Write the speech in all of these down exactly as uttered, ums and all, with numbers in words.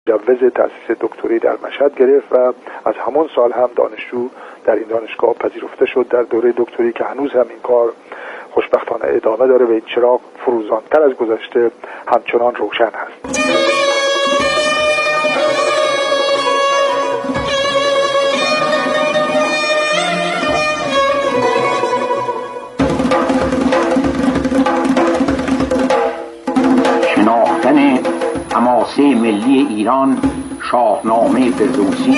مجوز تأسیس دکتری در مشهد گرفت و از همون سال هم دانشجو در این دانشگاه پذیرفته شد در دوره دکتری که هنوز هم این کار خوشبختانه ادامه داره و این چراغ فروزانتر از گذشته همچنان روشن هست. شناختن حماسه ملی ایران، شاهنامه فردوسی.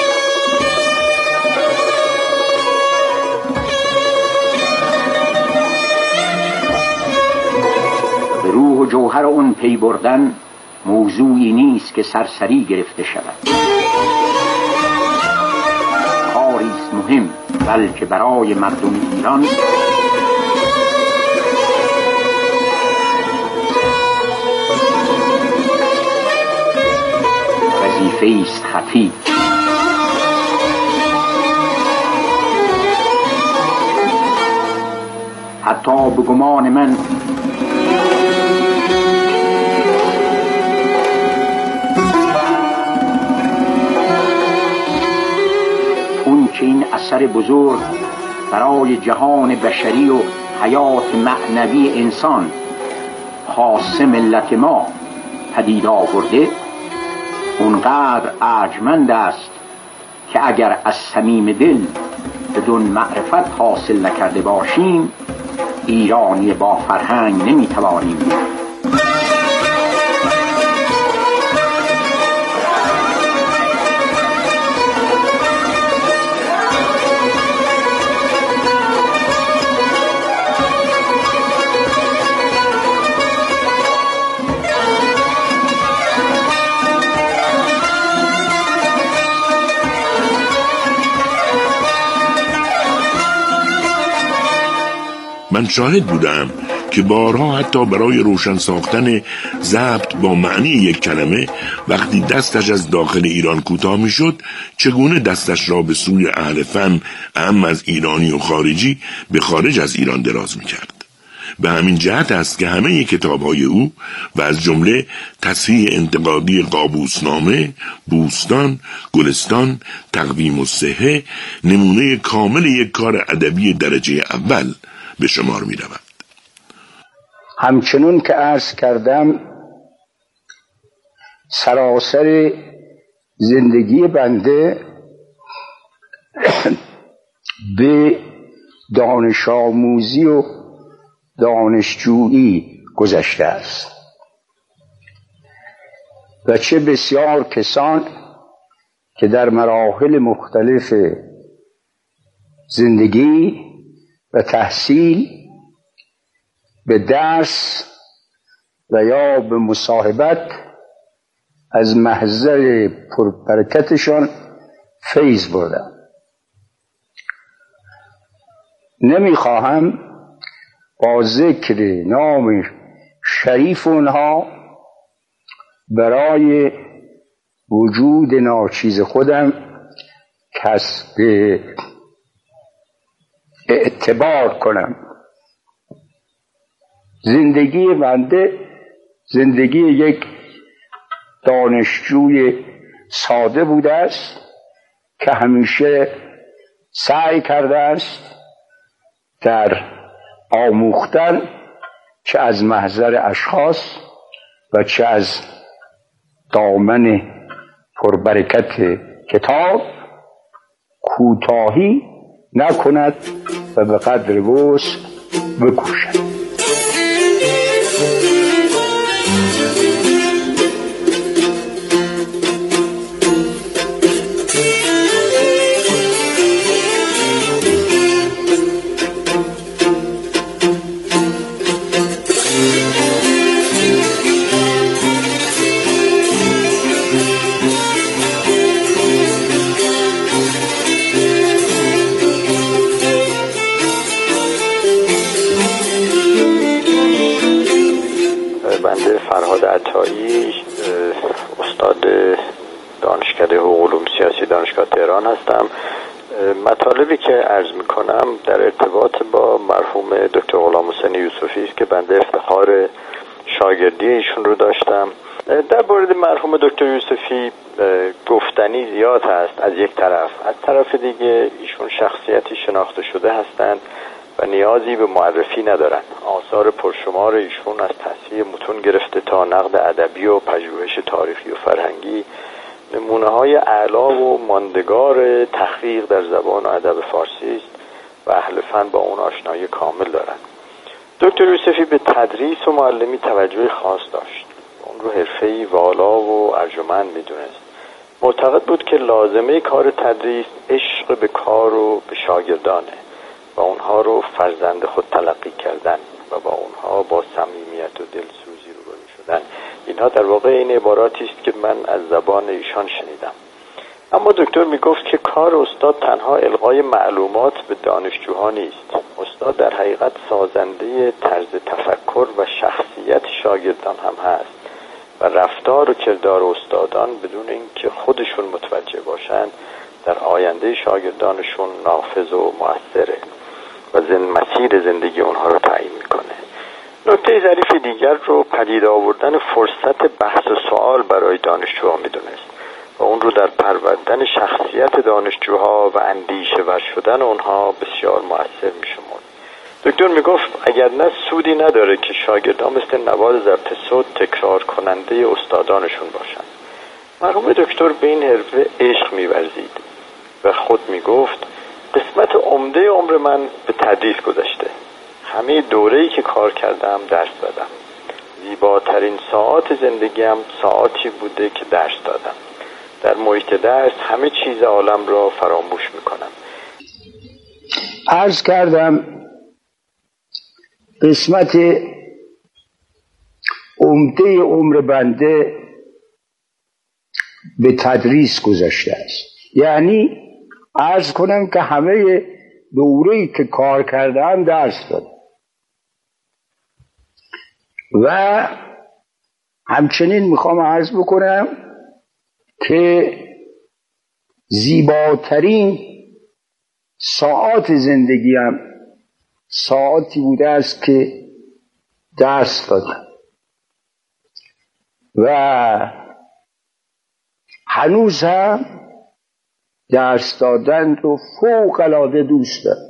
به روح و جوهر اون پی بردن موضوعی نیست که سرسری گرفته شود. کاری است مهم، بلکه برای مردم ایران وظیفه است خفی. حتی به گمان من اون که این اثر بزرگ برای جهان بشری و حیات معنوی انسان خاص ملت ما پدید آورده اونقدر ارجمند است که اگر از صمیم دل بدون معرفت حاصل نکرده باشیم ایرانی با فرهنگ نمیتوانیم. من شاهد بودم که بارها حتی برای روشن ساختن ضبط با معنی یک کلمه وقتی دستش از داخل ایران کوتاه میشد چگونه دستش را به سوی اهل فن اهم از ایرانی و خارجی به خارج از ایران دراز میکرد. به همین جهت است که همه کتاب‌های او و از جمله تصحیح انتقادی قابوسنامه، بوستان، گلستان، تقویم الصحه نمونه کامل یک کار ادبی درجه اول به شمار می رود. همچنون که عرض کردم سراسر زندگی بنده به دانش آموزی و دانشجویی گذشته است و چه بسیار کسان که در مراحل مختلف زندگی و تحصیل به درس و یا به مصاحبت از محضر پربرکتشان فیض بردم. نمیخواهم با ذکر نام شریف اونها برای وجود ناچیز خودم کسب اعتبار کنم. زندگی بنده زندگی یک دانشجوی ساده بوده است که همیشه سعی کرده است در آموختن چه از محضر اشخاص و چه از دامن پربرکت کتاب کوتاهی نکند و به قدر وسع بکوشد. فرهاد عطایی، استاد دانشکده حقوق علوم سیاسی دانشگاه تهران هستم. مطالبی که عرض میکنم در ارتباط با مرحوم دکتر غلام حسین یوسفی است که بنده افتخار شاگردی ایشون رو داشتم در مورد مرحوم دکتر یوسفی گفتنی زیاد هست از یک طرف، از طرف دیگه ایشون شخصیتی شناخته شده هستند و نیازی به معرفی ندارند. آثار پرشمار ایشون از تصحیح متون گرفته تا نقد ادبی و پژوهش تاریخی و فرهنگی نمونه های اعلا و ماندگار تحقیق در زبان و ادب فارسی است و اهل فن با اون آشنایی کامل دارند. دکتر یوسفی به تدریس و معلمی توجه خاص داشت. اون رو حرفه‌ای والا و ارجمند میدونست. معتقد بود که لازمه کار تدریس عشق به کار و به شاگردانه و اونها رو فرزند خود تلقی کردن و با اونها با صمیمیت و دلسوزی روبرو شدن. اینها در واقع این عباراتی است که من از زبان ایشان شنیدم. اما دکتر میگفت که کار استاد تنها القای معلومات به دانشجوها نیست. استاد در حقیقت سازنده طرز تفکر و شخصیت شاگردان هم هست و رفتار و کردار استادان بدون اینکه خودشون متوجه باشند در آینده شاگردانشون نافذ و مؤثره و زن مسیر زندگی اونها رو تعیین میکنه. نکته ظریف دیگر رو پدید آوردن فرصت بحث و سوال برای دانشجوها میدونست و اون رو در پروردن شخصیت دانشجوها و اندیشه ور شدن اونها بسیار مؤثر میشمرد. دکتر میگفت اگر نه سودی نداره که شاگردان مثل نوار ضبط صوت تکرار کننده استادانشون باشن. مرحوم دکتر به این حرفه عشق می‌ورزید و خود میگفت قسمت عمده عمر من به تدریس گذشته. همه دوره‌ای که کار کردم درس دادم. زیباترین ساعات زندگیم ساعاتی بوده که درس دادم. در محیط درس همه چیز عالم را فراموش میکنم. عرض کردم قسمت عمده عمر بنده به تدریس گذشته است. یعنی عرض کنم که همه دوره‌ای که کار کردم درس دادم و همچنین میخوام عرض بکنم که زیباترین ساعات زندگیم ساعاتی بوده است که درس دادم و هنوز هم درس دادن رو فوق العاده دوست دارم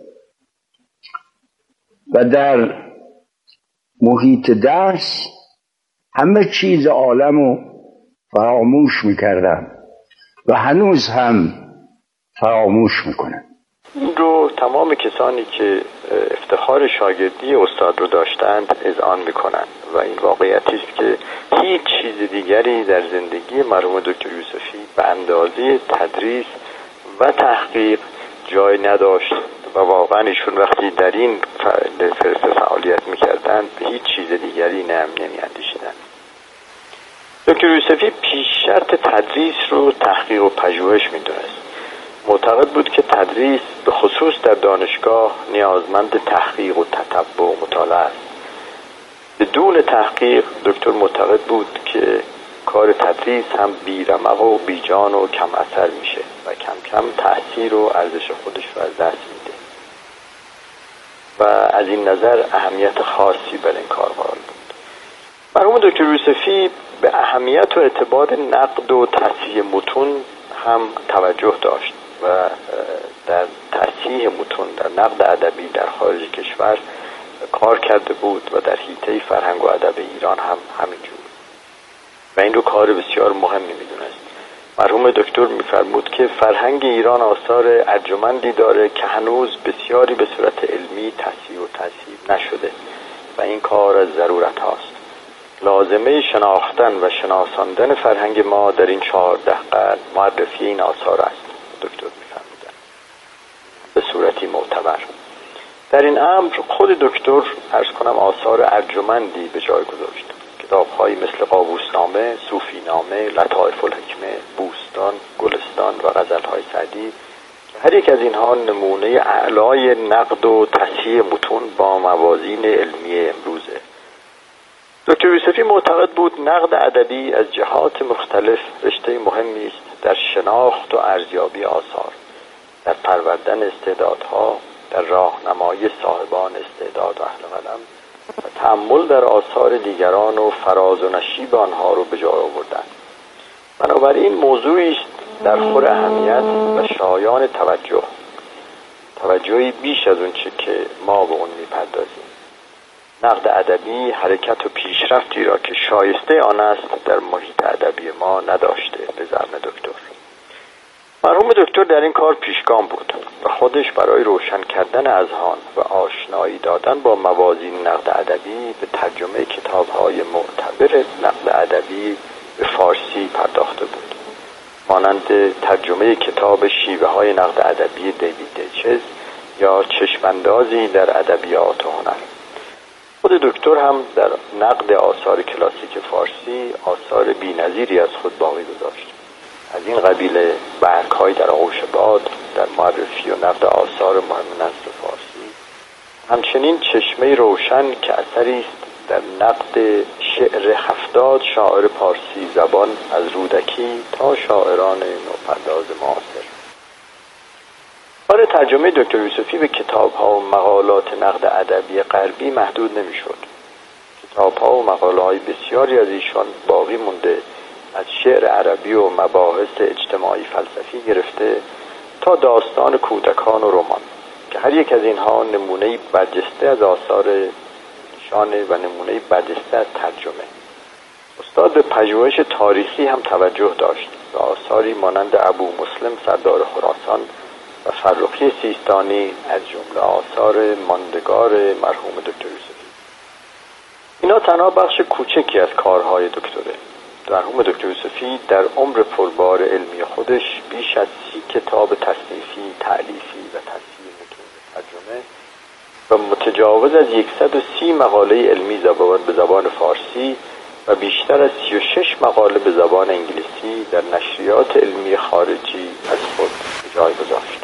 و در محیط درس همه چیز عالم رو فراموش میکردم و هنوز هم فراموش میکنم. این رو تمام کسانی که افتخار شاگردی استاد رو داشتند اذعان میکنند و این واقعیتی است که هیچ چیز دیگری در زندگی مرحوم دکتر یوسفی به اندازه تدریس و تحقیق جای نداشت و واقعا ایشون وقتی در این فرصه فعالیت میکردند به هیچ چیز دیگری نمی نمیاندیشیدند. دکتر یوسفی پیش شرط تدریس رو تحقیق و پژوهش میدونست. معتقد بود که تدریس به خصوص در دانشگاه نیازمند تحقیق و تتبع و مطالعه است. بدون تحقیق دکتر معتقد بود که کار تدریس هم بی‌رمق و بیجان و کم اثر میشه و کم کم تأثیر و ارزش خودش رو از دست میده و از این نظر اهمیت خاصی بر این کار قائل بود. مرحوم دکتر یوسفی به اهمیت و اعتبار نقد و تصحیح متون هم توجه داشت و در تصحیح متون در نقد ادبی در خارج کشور کار کرده بود و در حیطه فرهنگ و ادب ایران هم همینجور و این رو کار بسیار مهمی میدونست. مرحوم دکتر میفرمود که فرهنگ ایران آثار ارجمندی داره که هنوز بسیاری به صورت علمی تصحیح و تصحیح نشده و این کار از ضرورت هاست. لازمه شناختن و شناساندن فرهنگ ما در این چهارده قرن معرفی این آثار است. دکتر میفرمودن به صورتی معتبر. در این امر خود دکتر عرض کنم آثار ارجمندی به جای گذاشت. کتاب‌هایی مثل قابوسنامه، صوفی‌نامه، لطایف الحکمه، بوستان، گلستان و غزل‌های سعدی که هر یک از اینها نمونه اعلای نقد و تصحیح متون با موازین علمی امروزه. دکتر یوسفی معتقد بود نقد ادبی از جهات مختلف رشته مهمی است در شناخت و ارزیابی آثار، در پروردن استعدادها، در راهنمایی صاحبان استعداد و اهل قلم و تأمل در آثار دیگران و فراز و نشیب آنها رو به جای آوردن. بنابراین موضوعی است در خور اهمیت و شایان توجه، توجهی بیش از اون چه که ما به اون میپردازیم. نقد ادبی حرکت و پیشرفتی را که شایسته آن است در محیط ادبی ما نداشته. به زعم دکتر مرحوم دکتر در این کار پیشگام بود و خودش برای روشن کردن اذهان و آشنایی دادن با موازین نقد ادبی به ترجمه کتاب‌های معتبر نقد ادبی به فارسی پرداخته بود، مانند ترجمه کتاب شیوه های نقد ادبی دیوید دیچز یا چشماندازی در ادبیات و هنر. خود دکتر هم در نقد آثار کلاسیک فارسی آثار بی‌نظیری از خود باقی گذاشت. از این قبیل برگ‌های در آغوش باد در معرفی و نقد آثار مهم نثر فارسی، همچنین چشمه روشن که اثری است در نقد شعر هفتاد شاعر پارسی زبان از رودکی تا شاعران نوپرداز معاصر. کار ترجمه دکتر یوسفی به کتاب‌ها و مقالات نقد ادبی غربی محدود نمی‌شد. کتاب‌ها و مقاله‌های بسیاری از ایشان باقی مونده، از شعر عربی و مباحث اجتماعی فلسفی گرفته تا داستان کودکان و رمان که هر یک از اینها نمونه‌ای برجسته از آثار ایشانه و نمونه‌ای برجسته از ترجمه. استاد به پژوهش تاریخی هم توجه داشت و آثاری مانند ابو مسلم سردار خراسان و فرخی سیستانی از جمله آثار ماندگار مرحوم دکتر یوسفی. اینا تنها بخش کوچکی از کارهای دکتره. مرحوم دکتر یوسفی در عمر پربار علمی خودش بیش از سی کتاب تصنیفی، تألیفی و تصحیح متون ترجمه و متجاوز از صد و سی مقاله علمی زبان به زبان فارسی و بیشتر از سی و شش مقاله به زبان انگلیسی در نشریات علمی خارجی از خود به جای گذاشت.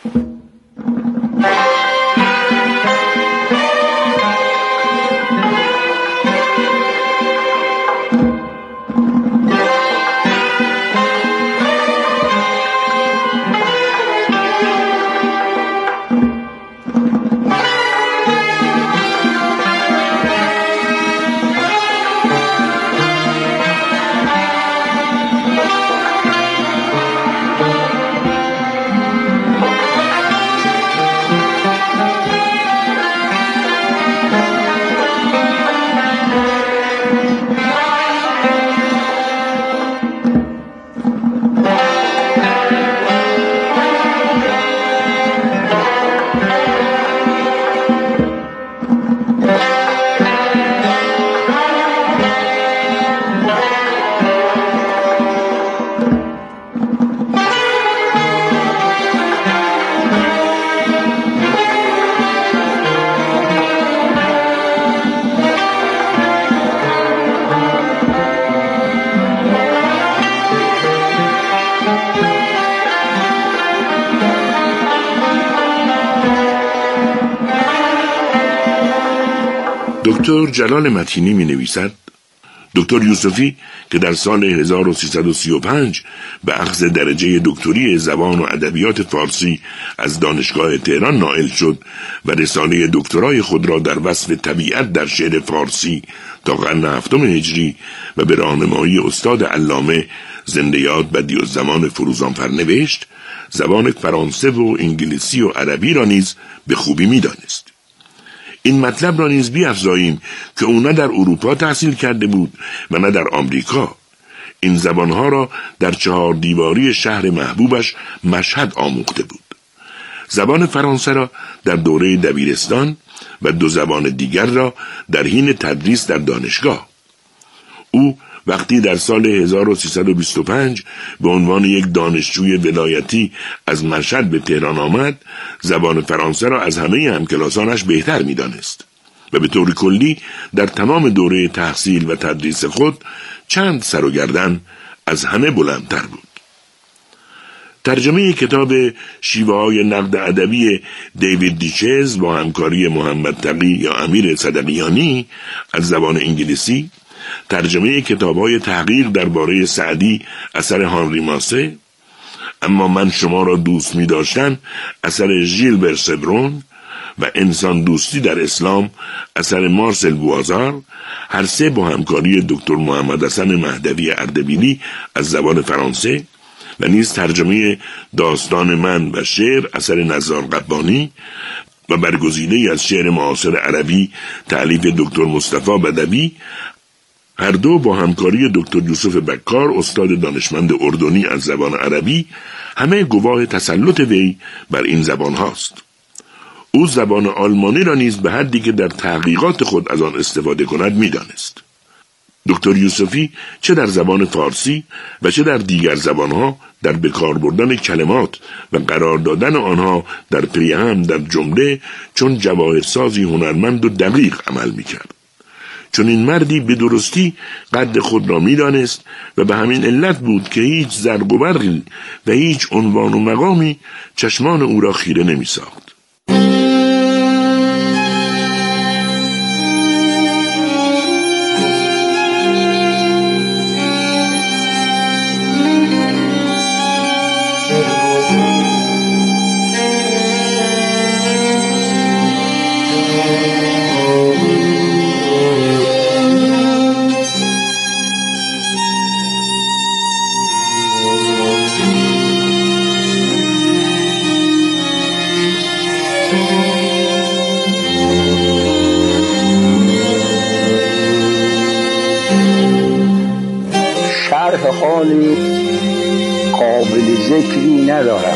دکتر جلال متینی می نویسد دکتر یوسفی که در سال هزار و سیصد و سی و پنج به اخذ درجه دکتری زبان و ادبیات فارسی از دانشگاه تهران نائل شد و رساله دکترای خود را در وصف طبیعت در شعر فارسی تا قرن هفتم هجری و به راهنمایی استاد علامه زنده یاد بدیعالزمان فروزانفر نوشت، زبان فرانسه و انگلیسی و عربی را نیز به خوبی می دانست. این مطلب را نیز بیفزاییم که او نه در اروپا تحصیل کرده بود و نه در آمریکا. این زبانها را در چهار دیواری شهر محبوبش مشهد آموخته بود. زبان فرانسه را در دوره دبیرستان و دو زبان دیگر را در حین تدریس در دانشگاه. او وقتی در سال هزار و سیصد و بیست و پنج به عنوان یک دانشجوی ولایتی از مشهد به تهران آمد، زبان فرانسه را از همه همکلاسانش بهتر می دانست و به طور کلی در تمام دوره تحصیل و تدریس خود چند سر و گردن از همه بلندتر بود. ترجمه کتاب شیوه های نقد ادبی دیوید دیچز با همکاری محمد تقی یا امیر صدقیانی از زبان انگلیسی، ترجمه کتاب‌های تحقیق درباره سعدی اثر هانری ماسه، اما من شما را دوست می داشتن اثر ژیلبر سبرون و انسان دوستی در اسلام اثر مارسل بوازار، هر سه با همکاری دکتر محمد حسن مهدوی اردبیلی از زبان فرانسه و نیز ترجمه داستان من و شعر اثر نزار قبانی و برگزیده از شعر معاصر عربی تألیف دکتر مصطفی بدوی، هر دو با همکاری دکتر یوسف بکار استاد دانشمند اردنی از زبان عربی، همه گواه تسلط وی بر این زبان هاست. او زبان آلمانی را نیز به حدی که در تحقیقات خود از آن استفاده کند می‌دانست. دکتر یوسفی چه در زبان فارسی و چه در دیگر زبانها در بکار بردن کلمات و قرار دادن آنها در پیهم در جمله چون جواهرسازی هنرمند و دقیق عمل می‌کرد. چون این مردی به درستی قد خود را می‌دانست و به همین علت بود که هیچ زرق و برقی و هیچ عنوان و مقامی چشمان او را خیره نمی‌ساخت. حالی قابل ذکری ندارم.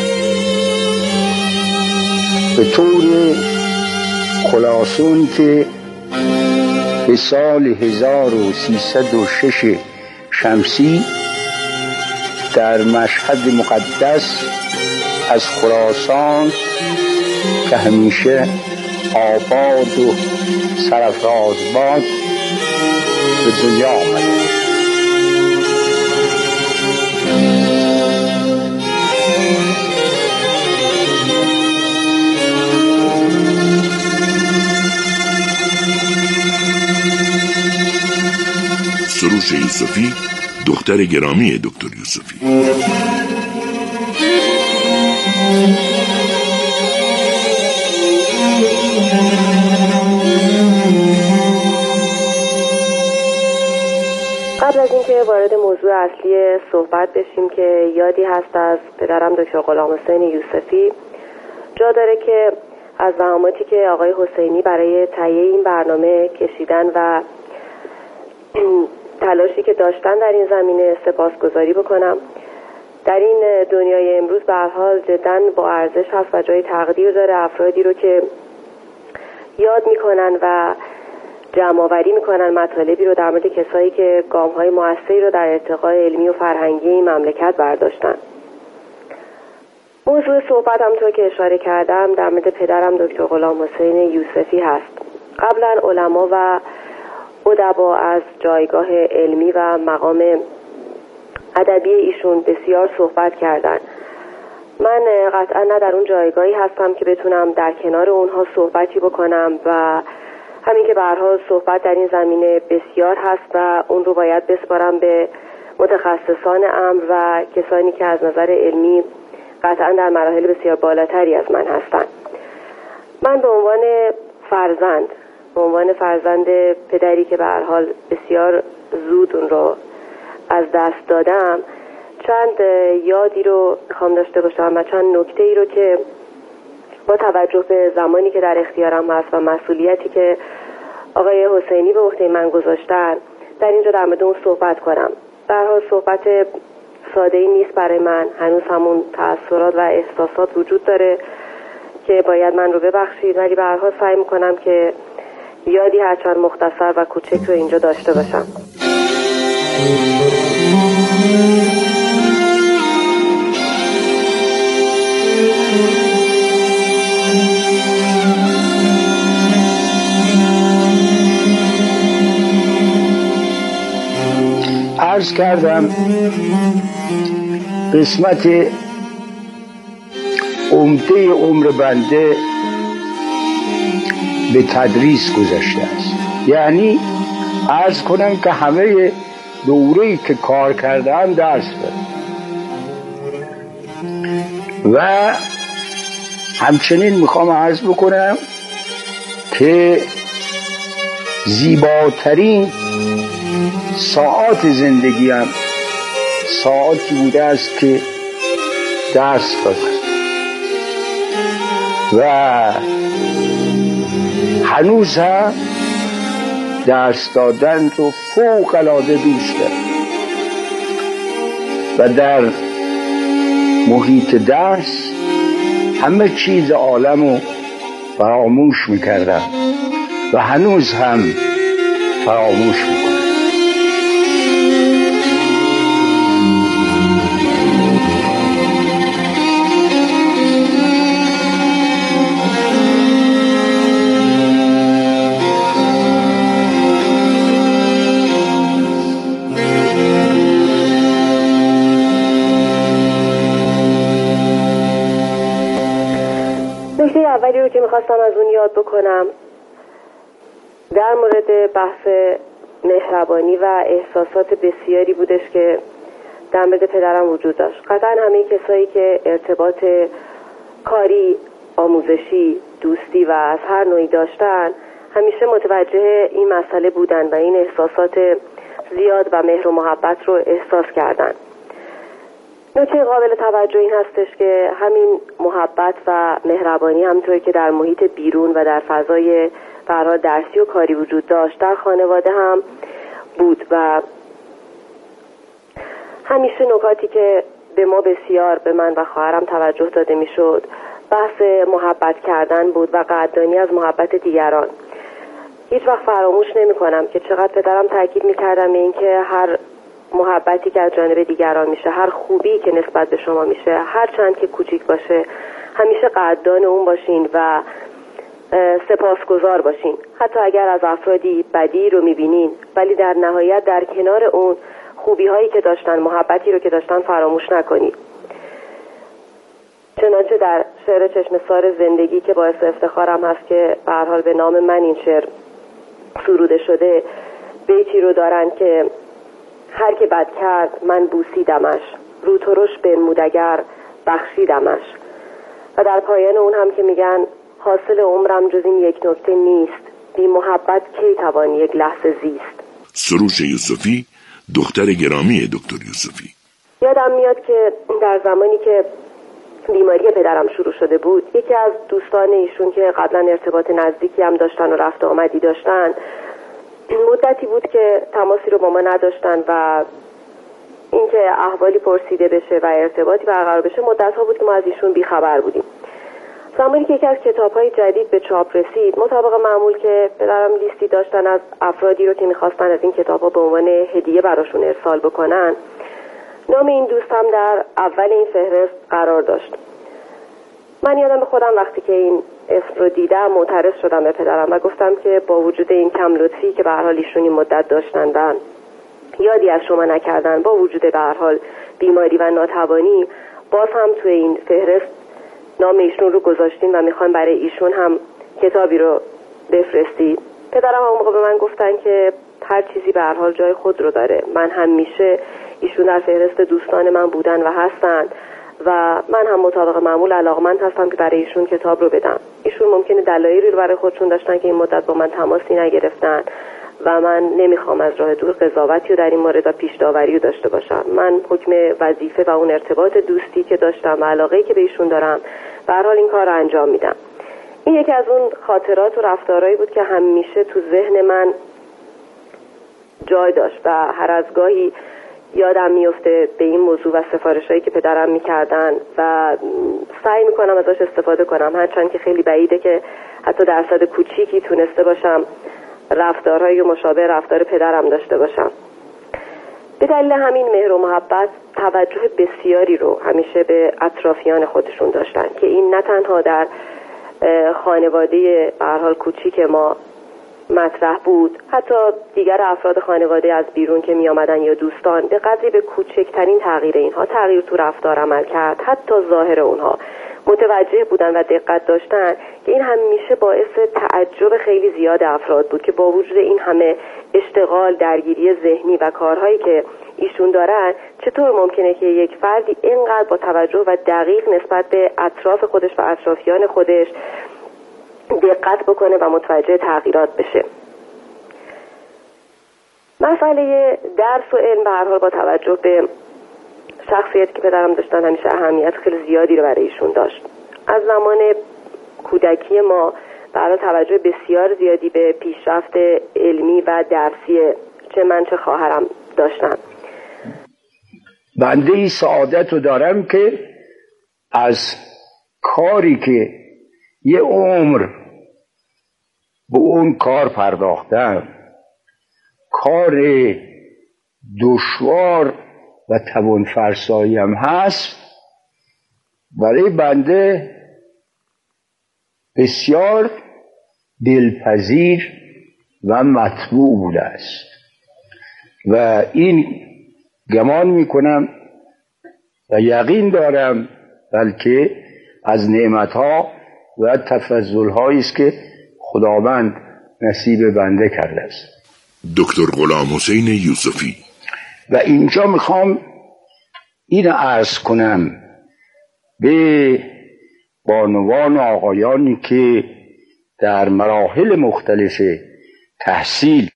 به طور خلاصون که به سال هزار و سیصد و شش شمسی در مشهد مقدس از خراسان که همیشه آباد و سرفراز باد به دنیا آمد. سروش یوسفی، دختر گرامی دکتر یوسفی. قبل از اینکه وارد موضوع اصلی صحبت بشیم که یادی هست از پدرم دکتر غلام حسین یوسفی، جا داره که از زحماتی که آقای حسینی برای تهیه این برنامه کشیدن و تلاشی که داشتن در این زمینه سپاسگزاری بکنم. در این دنیای امروز به هر حال جداً با ارزش هست و جای تقدیر داره افرادی رو که یاد میکنن و جمع‌آوری میکنن مطالبی رو در مورد کسایی که گام‌های موثری رو در ارتقای علمی و فرهنگی این مملکت برداشتن. موضوع صحبت همونطور که اشاره کردم در مورد پدرم دکتر غلام حسین یوسفی هست. قبلا علما و ادبا از جایگاه علمی و مقام ادبی ایشون بسیار صحبت کردن. من قطعا نه در اون جایگاهی هستم که بتونم در کنار اونها صحبتی بکنم و همین که به هر حال صحبت در این زمینه بسیار هست و اون رو باید بسپارم به متخصصان امر و کسانی که از نظر علمی قطعا در مراحل بسیار بالاتری از من هستن. من به عنوان فرزند به عنوان فرزند پدری که به هر حال بسیار زود اون رو از دست دادم چند یادی رو میخوام داشته باشم و چند نکته ای رو که با توجه به زمانی که در اختیارم هست و مسئولیتی که آقای حسینی به عهده من گذاشتن در اینجا در مورد اون صحبت کنم. به هر حال صحبت ساده ای نیست برای من، هنوز همون تأثیرات و احساسات وجود داره که باید من رو ببخشید، ولی به هر حال سعی میکنم که یادی هرچند مختصر و کوچک رو اینجا داشته باشم. عرض کردم قسمت عمده عمر بنده به تدریس گذشته است. یعنی عرض کنم که همه دوره‌ای که کار کردم درس دادم و همچنین میخوام عرض بکنم که زیباترین ساعات زندگیم ساعاتی بوده است که درس دادم و هنوز هم درس دادن رو فوق العاده دوست دارم و در محیط درس همه چیز عالم رو فراموش میکردم و هنوز هم فراموش میکنم. نکته اولی رو که میخواستم از اون یاد بکنم در مورد بحث مهربانی و احساسات بسیاری بودش که در مورد پدرم وجود داشت. قطعا همه کسایی که ارتباط کاری، آموزشی، دوستی و از هر نوعی داشتن همیشه متوجه این مسئله بودن و این احساسات زیاد و مهر و محبت رو احساس کردن. نکته قابل توجه این هستش که همین محبت و مهربانی همونطور که در محیط بیرون و در فضای برای درسی و کاری وجود داشت در خانواده هم بود و همیشه نکاتی که به ما بسیار به من و خواهرم توجه داده میشد بحث محبت کردن بود و قدردانی از محبت دیگران. هیچ وقت فراموش نمی کنم که چقدر پدرم تاکید میکردم به این که هر محبتی که از جانب دیگران میشه، هر خوبی که نسبت به شما میشه، هر چند که کوچیک باشه، همیشه قدردان اون باشین و سپاسگزار باشین. حتی اگر از افرادی بدی رو میبینین ولی در نهایت در کنار اون خوبی هایی که داشتن، محبتی رو که داشتن فراموش نکنید. چنانچه در شعر چشم سار زندگی که باعث افتخارم هست که به هر حال به نام من این شعر سروده شده بیتی رو دارن که هر که بد کرد من بوسیدمش، رو ترش بنمودگر بخشیدمش. و در پایان اون هم که میگن حاصل عمرم جز این یک نکته نیست، بی محبت کی توان یک لحظه زیست. سروش یوسفی، دختر گرامی دکتر یوسفی. یادم میاد که در زمانی که بیماری پدرم شروع شده بود یکی از دوستان ایشون که قبلا ارتباط نزدیکی هم داشتن و رفت آمدی داشتن مدتی بود که تماسی رو با ما نداشتن و اینکه احوالی پرسیده بشه و ارتباطی برقرار بشه مدت ها بود که ما از ایشون بیخبر بودیم. زمانی که یکی از کتاب‌های جدید به چاپ رسید مطابق معمول که پدرم لیستی داشتن از افرادی رو که می‌خواستن از این کتاب‌ها به عنوان هدیه براشون ارسال بکنن، نام این دوستم در اول این فهرست قرار داشت. من یادم به خودم وقتی که این اسم رو دیدم معترض شدم به پدرم و گفتم که با وجود این کم لطفی که به هر حال ایشون این مدت داشتن و یادی از شما نکردن، با وجود به هر حال بیماری و ناتوانی، باز هم توی این فهرست نام ایشون رو گذاشتین و میخوان برای ایشون هم کتابی رو بفرستید. پدرم اون موقع به من گفتن که هر چیزی به هر حال جای خود رو داره. من همیشه ایشون در فهرست دوستان من بودن و هستن و من هم مطابق معمول علاقمند هستم که برای ایشون کتاب رو بدم. ایشون ممکنه دلایلی رو برای خودشون داشتن که این مدت با من تماسی نگرفتن و من نمیخوام از راه دور قضاوتی رو در این مورد و پیش داوری رو داشته باشم. من حکم وظیفه و اون ارتباط دوستی که داشتم و علاقه‌ای که به ایشون دارم به هر حال این کار رو انجام میدم. این یکی از اون خاطرات و رفتارهایی بود که همیشه تو ذهن من جای داشت و هر از گاهی یادم میفته به این موضوع و سفارشایی که پدرم میکردن و سعی میکنم ازش استفاده کنم، هرچند که خیلی بعیده که حتی درصد کوچیکی تونسته باشم رفتارهای مشابه رفتار پدرم داشته باشم. به دلیل همین مهر و محبت توجه بسیاری رو همیشه به اطرافیان خودشون داشتن که این نه تنها در خانواده به هر حال کوچیک ما مطرح بود، حتی دیگر افراد خانواده از بیرون که می آمدن یا دوستان به قدری به کوچکترین تغییر اینها، تغییر تو رفتار عمل کرد، حتی ظاهر اونها متوجه بودن و دقت داشتن که این همیشه باعث تعجب خیلی زیاد افراد بود که با وجود این همه اشتغال، درگیری ذهنی و کارهایی که ایشون دارن چطور ممکنه که یک فردی اینقدر با توجه و دقیق نسبت به اطراف خودش و اطرافیان خودش دقت بکنه و متوجه تغییرات بشه. مسئله درس و علم به هر حال با توجه به شخصیتی که پدرم داشتن همیشه اهمیت خیلی زیادی رو برای ایشون داشت. از زمان کودکی ما برای توجه بسیار زیادی به پیشرفت علمی و درسی چه من چه خواهرم داشتن. بنده ای سعادت رو دارم که از کاری که یه عمر به اون کار پرداختم، کار دشوار و توان فرسایی هم هست، برای بنده بسیار دلپذیر و مطبوع بوده است و این گمان میکنم و یقین دارم بلکه از نعمتها و تفضل‌هایی است که خداوند نصیب بنده کرده است. دکتر غلام حسین یوسفی. و اینجا میخوام این عرض کنم به بانوان و آقایانی که در مراحل مختلف تحصیل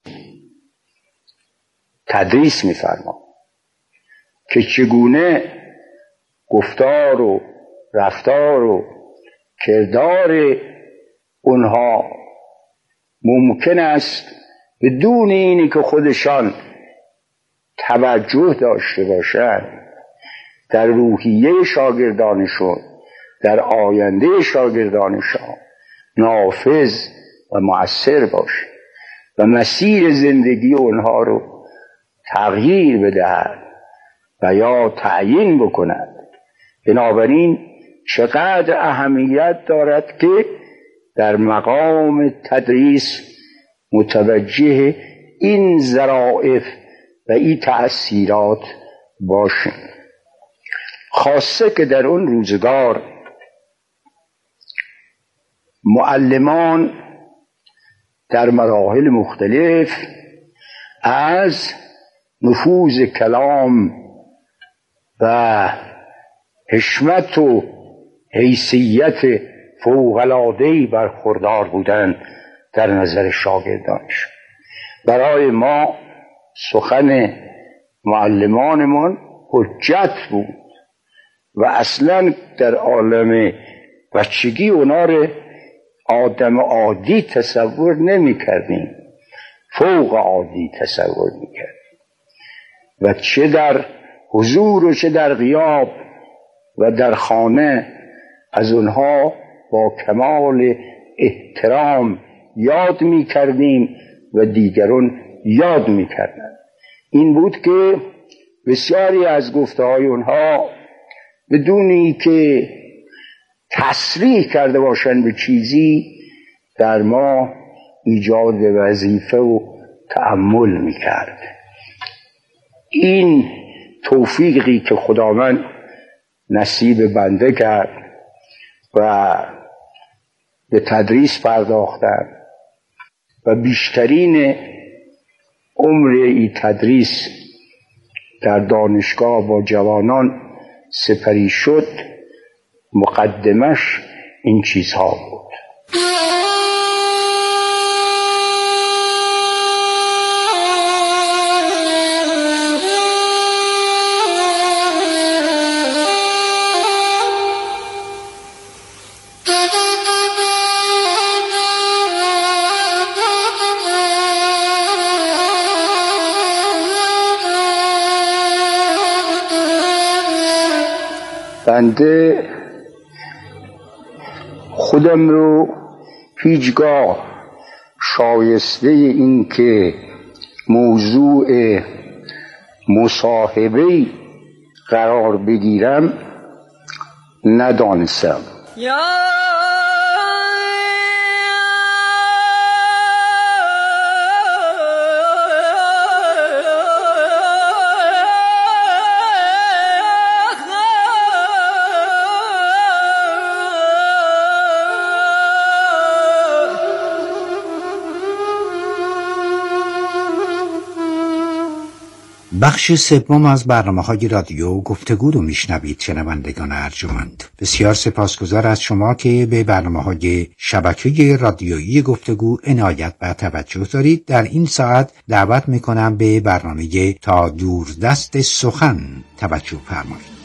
تدریس میفرما که چگونه گفتار و رفتار و کردار اونها ممکن است بدون اینی که خودشان توجه داشته باشند در روحیه شاگردانشون، در آینده شاگردانشان نافذ و مؤثر باشه و مسیر زندگی اونها رو تغییر بدهد و یا تعیین بکند. بنابراین چقدر اهمیت دارد که در مقام تدریس متوجه این ظرافت و این تأثیرات باشیم، خاصه که در اون روزگار معلمان در مراحل مختلف از نفوذ کلام و حشمت و حیثیت فوق‌العاده‌ای برخوردار بودند در نظر شاگردانش. برای ما سخن معلمانمان حجت بود و اصلا در عالم بچگی اونا رو آدم عادی تصور نمی کردیم، فوق عادی تصور می کردیم و چه در حضور و چه در غیاب و در خانه از اونها با کمال احترام یاد می کردیم و دیگران یاد می کردن. این بود که بسیاری از گفته های اونها بدونی که تصریح کرده باشند به چیزی در ما ایجاد وظیفه و تأمل می کرد. این توفیقی که خداوند نصیب بنده کرد و به تدریس پرداختن و بیشترین عمر این تدریس در دانشگاه با جوانان سپری شد، مقدمش این چیزها بود. بنده خودم رو هیچگاه شایسته این که موضوع مصاحبه قرار بگیرم ندانستم. بخش سوم از برنامه‌های رادیو گفتگو رو میشنوید شنوندگان ارجمند. بسیار سپاسگزار از شما که به برنامه‌های شبکه رادیویی گفتگو عنایت و توجه دارید. در این ساعت دعوت میکنم به برنامه تا دوردست سخن توجه فرمایید.